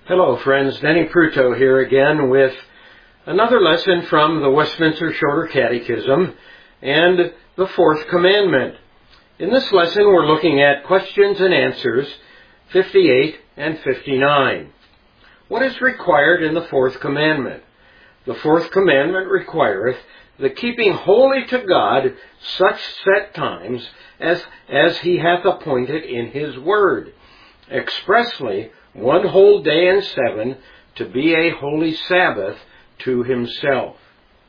Hello friends, Denny Pruto here again with another lesson from the Westminster Shorter Catechism and the Fourth Commandment. In this lesson we're looking at questions and answers 58 and 59. What is required in the Fourth Commandment? The Fourth Commandment requireth the keeping holy to God such set times as he hath appointed in his word, expressly one whole day and 7 to be a holy Sabbath to himself.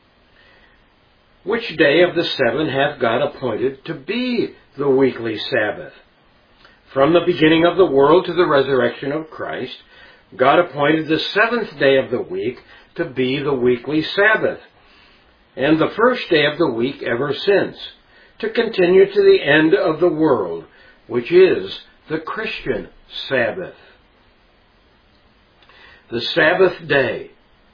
Which day of the 7 hath God appointed to be the weekly Sabbath? From the beginning of the world to the resurrection of Christ, God appointed the 7th day of the week to be the weekly Sabbath, and the first day of the week ever since, to continue to the end of the world, which is the Christian Sabbath. The Sabbath day,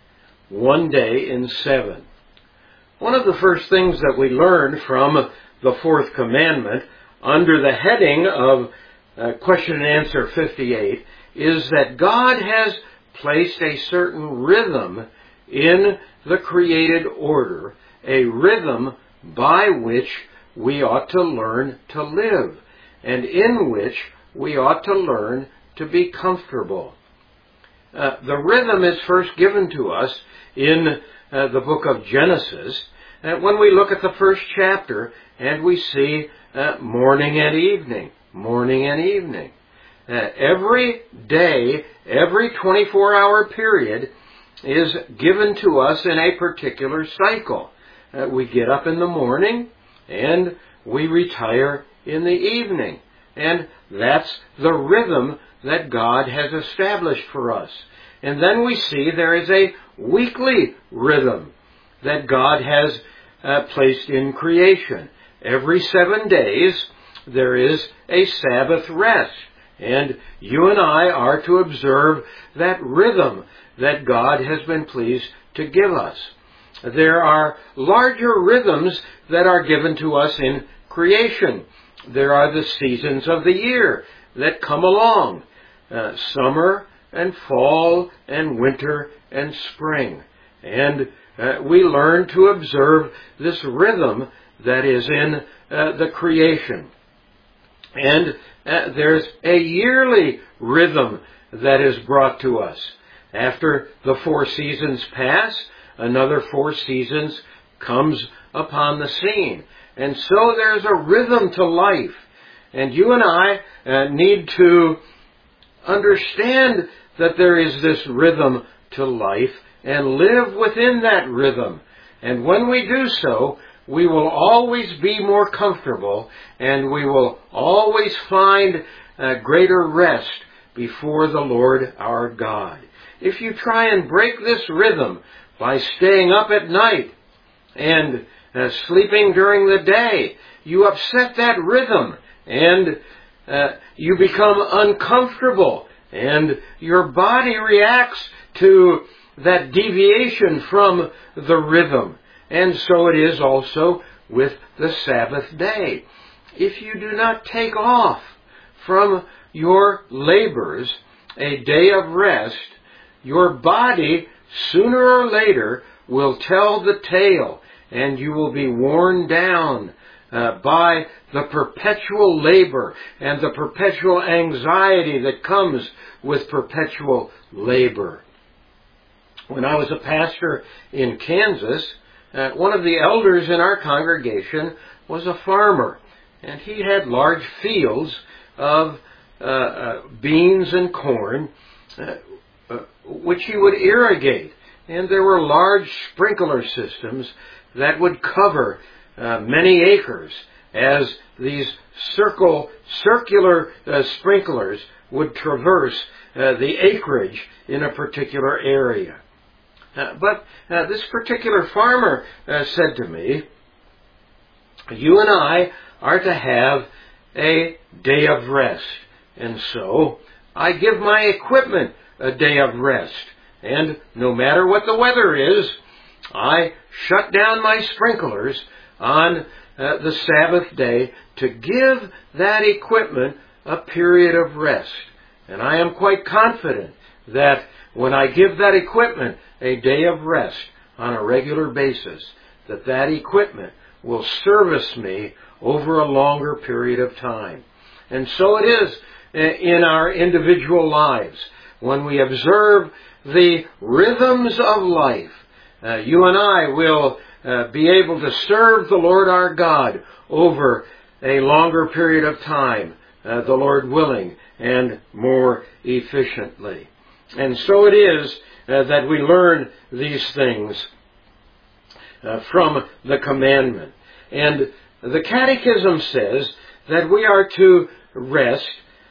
one day in 7. One of the first things that we learn from the Fourth Commandment under the heading of question and answer 58 is that God has placed a certain rhythm in the created order, a rhythm by which we ought to learn to live, and in which we ought to learn to be comfortable. The rhythm is first given to us in the book of Genesis when we look at the first chapter and we see morning and evening, morning and evening. Every day, every 24-hour period is given to us in a particular cycle. We get up in the morning and we retire in the evening. And that's the rhythm that God has established for us. And then we see there is a weekly rhythm that God has placed in creation. Every 7 days there is a Sabbath rest. And you and I are to observe that rhythm that God has been pleased to give us. There are larger rhythms that are given to us in creation. There are the seasons of the year that come along, summer and fall and winter and spring. And we learn to observe this rhythm that is in the creation. And there's a yearly rhythm that is brought to us. After the 4 seasons pass, another 4 seasons comes upon the scene. And so there's a rhythm to life. And you and I need to understand that there is this rhythm to life and live within that rhythm. And when we do so, we will always be more comfortable and we will always find greater rest before the Lord our God. If you try and break this rhythm by staying up at night and sleeping during the day, you upset that rhythm and you become uncomfortable and your body reacts to that deviation from the rhythm. And so it is also with the Sabbath day. If you do not take off from your labors a day of rest, your body sooner or later will tell the tale, and you will be worn down by the perpetual labor and the perpetual anxiety that comes with perpetual labor. When I was a pastor in Kansas, one of the elders in our congregation was a farmer, and he had large fields of beans and corn, which he would irrigate. And there were large sprinkler systems that would cover many acres as these circular sprinklers would traverse the acreage in a particular area. But this particular farmer said to me, you and I are to have a day of rest. And so I give my equipment a day of rest. And no matter what the weather is, I shut down my sprinklers on the Sabbath day to give that equipment a period of rest. And I am quite confident that when I give that equipment a day of rest on a regular basis, that equipment will service me over a longer period of time. And so it is in our individual lives. When we observe the rhythms of life, you and I will be able to serve the Lord our God over a longer period of time, the Lord willing, and more efficiently. And so it is that we learn these things from the commandment. And the Catechism says that we are to rest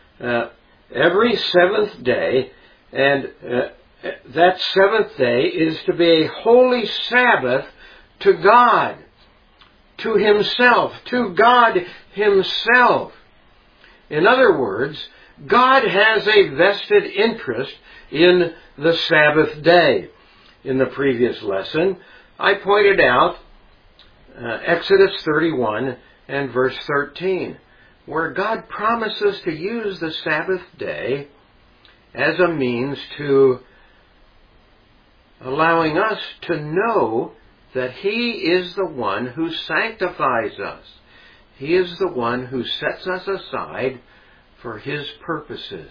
every seventh day, and that seventh day is to be a holy Sabbath to God, to Himself, to God Himself. In other words, God has a vested interest in the Sabbath day. In the previous lesson, I pointed out Exodus 31 and verse 13, where God promises to use the Sabbath day as a means to allowing us to know that He is the one who sanctifies us. He is the one who sets us aside for His purposes.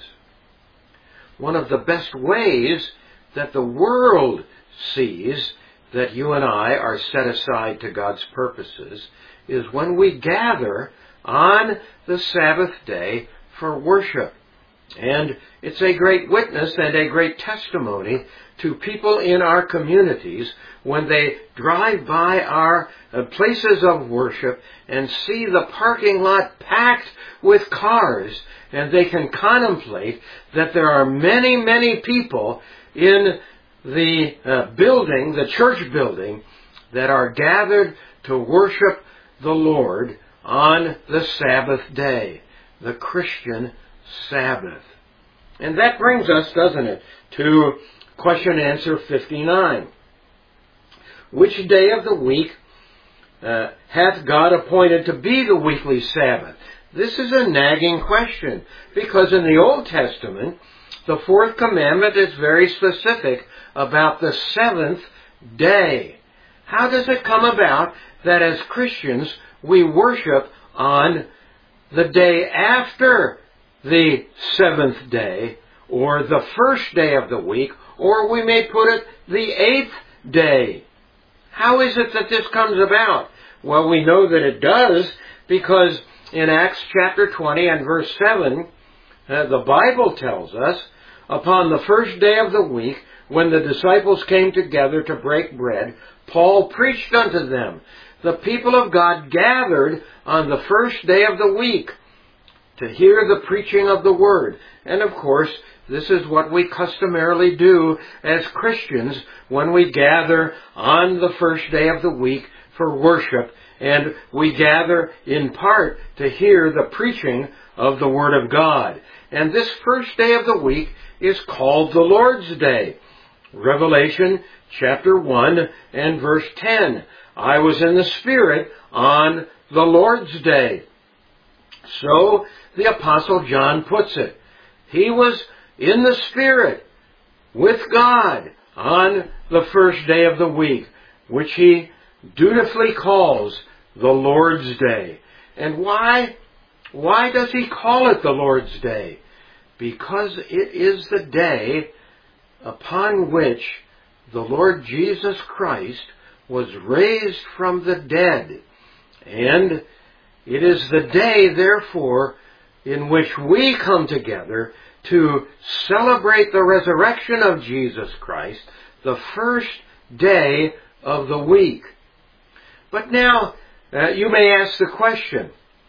One of the best ways that the world sees that you and I are set aside to God's purposes is when we gather on the Sabbath day for worship. And it's a great witness and a great testimony to people in our communities when they drive by our places of worship and see the parking lot packed with cars, and they can contemplate that there are many, many people in the building, the church building, that are gathered to worship the Lord on the Sabbath day, the Christian Sabbath. And that brings us, doesn't it, to question answer 59. Which day of the week hath God appointed to be the weekly Sabbath? This is a nagging question, because in the Old Testament, the fourth commandment is very specific about the seventh day. How does it come about that as Christians we worship on the day after the seventh day, or the first day of the week, or we may put it the eighth day? How is it that this comes about? Well, we know that it does because in Acts chapter 20 and verse 7, the Bible tells us, upon the first day of the week, when the disciples came together to break bread, Paul preached unto them. The people of God gathered on the first day of the week to hear the preaching of the Word. And of course, this is what we customarily do as Christians when we gather on the first day of the week for worship, and we gather in part to hear the preaching of the Word of God. And this first day of the week is called the Lord's Day. Revelation chapter 1 and verse 10. I was in the Spirit on the Lord's Day. So the Apostle John puts it. He was in the Spirit with God on the first day of the week, which he dutifully calls the Lord's Day. And why does he call it the Lord's Day? Because it is the day upon which the Lord Jesus Christ was raised from the dead. And it is the day, therefore, in which we come together to celebrate the resurrection of Jesus Christ, the first day of the week. But now, you may ask the question,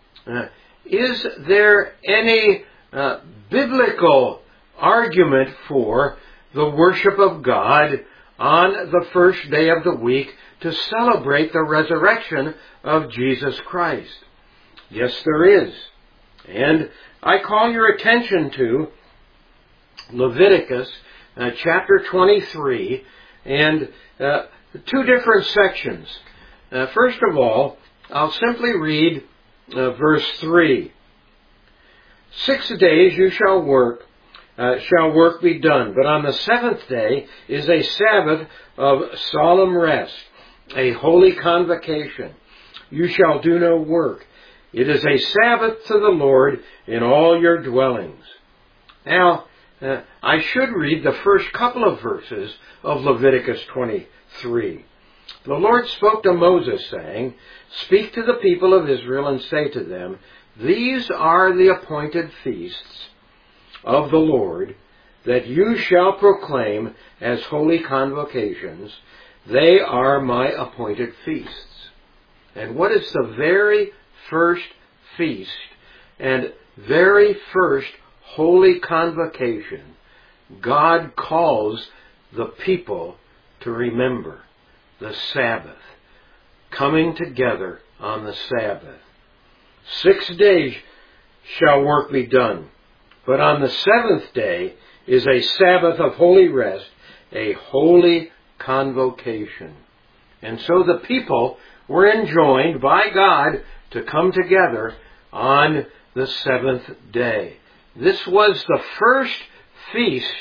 is there any biblical argument for the worship of God on the first day of the week to celebrate the resurrection of Jesus Christ? Yes, there is. And I call your attention to Leviticus chapter 23 and two different sections. First of all, I'll simply read verse 3. 6 days you shall work shall work be done. But on the seventh day is a Sabbath of solemn rest, a holy convocation. You shall do no work. It is a Sabbath to the Lord in all your dwellings. Now, I should read the first couple of verses of Leviticus 23. The Lord spoke to Moses, saying, Speak to the people of Israel and say to them, These are the appointed feasts of the Lord, that you shall proclaim as holy convocations. They are my appointed feasts. And what is the very first feast and very first holy convocation God calls the people to remember? The Sabbath. Coming together on the Sabbath. 6 days shall work be done, but on the seventh day is a Sabbath of holy rest, a holy convocation. And so the people were enjoined by God to come together on the seventh day. This was the first feast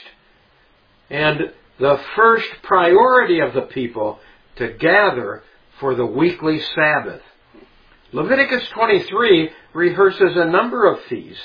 and the first priority of the people to gather for the weekly Sabbath. Leviticus 23 rehearses a number of feasts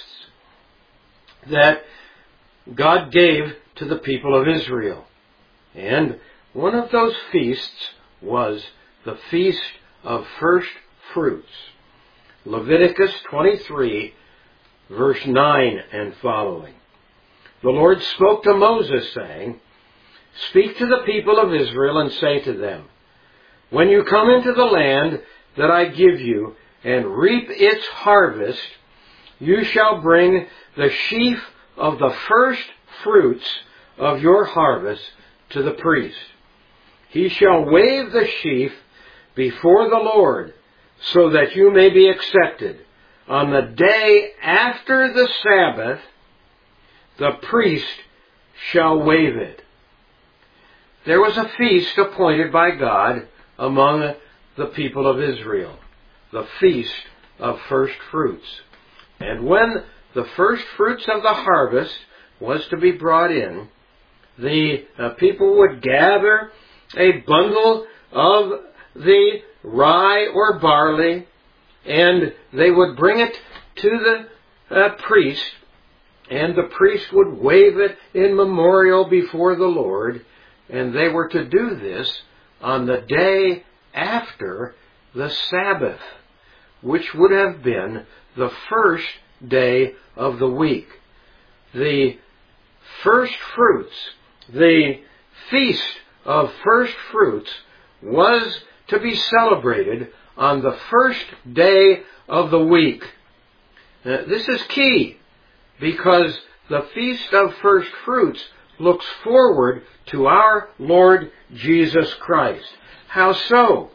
that God gave to the people of Israel. And one of those feasts was the Feast of First Fruits. Leviticus 23, verse 9 and following. The Lord spoke to Moses, saying, Speak to the people of Israel and say to them, When you come into the land that I give you and reap its harvest, you shall bring the sheaf of the first fruits of your harvest to the priest. He shall wave the sheaf before the Lord, so that you may be accepted. On the day after the Sabbath, the priest shall wave it. There was a feast appointed by God among the people of Israel, the Feast of First Fruits. And when the first fruits of the harvest was to be brought in, the people would gather a bundle of the rye or barley, and they would bring it to the priest, and the priest would wave it in memorial before the Lord, and they were to do this on the day after the Sabbath, which would have been the first day of the week. The first fruits, the Feast of First Fruits, was to be celebrated on the first day of the week. This is key, because the Feast of First Fruits looks forward to our Lord Jesus Christ. How so?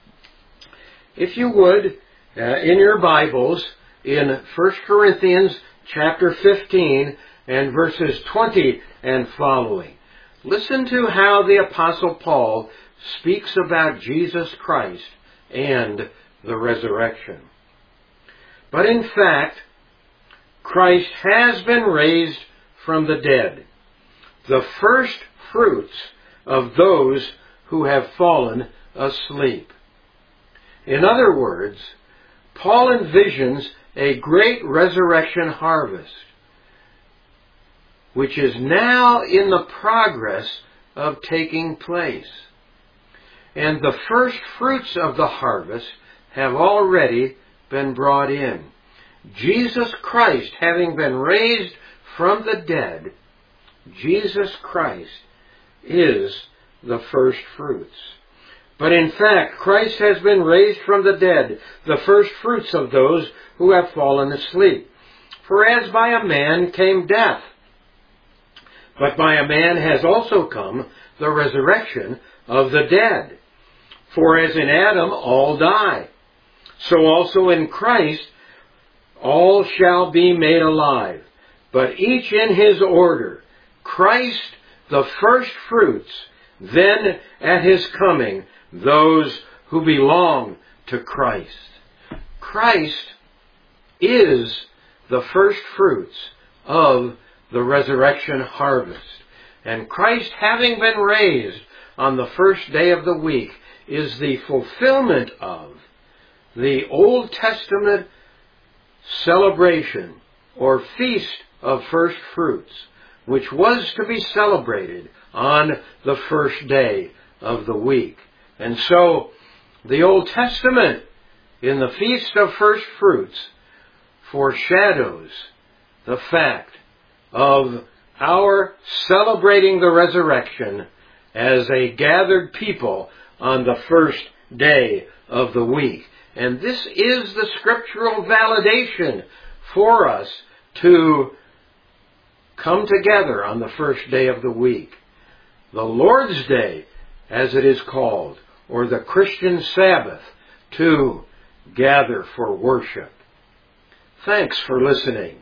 If you would, in your Bibles, in 1 Corinthians chapter 15 and verses 20 and following, listen to how the Apostle Paul speaks about Jesus Christ and the resurrection. But in fact, Christ has been raised from the dead, the first fruits of those who have fallen asleep. In other words, Paul envisions a great resurrection harvest, which is now in the progress of taking place. And the first fruits of the harvest have already been brought in. Jesus Christ, having been raised from the dead, Jesus Christ is the first fruits. But in fact, Christ has been raised from the dead, the first fruits of those who have fallen asleep. For as by a man came death, but by a man has also come the resurrection of the dead. For as in Adam all die, so also in Christ all shall be made alive, but each in his order. Christ the first fruits, then at his coming those who belong to Christ. Christ is the first fruits of the resurrection harvest. And Christ, having been raised on the first day of the week, is the fulfillment of the Old Testament celebration or feast of first fruits, which was to be celebrated on the first day of the week. And so, the Old Testament in the Feast of First Fruits foreshadows the fact of our celebrating the resurrection as a gathered people on the first day of the week. And this is the scriptural validation for us to come together on the first day of the week. The Lord's Day, as it is called, or the Christian Sabbath, to gather for worship. Thanks for listening.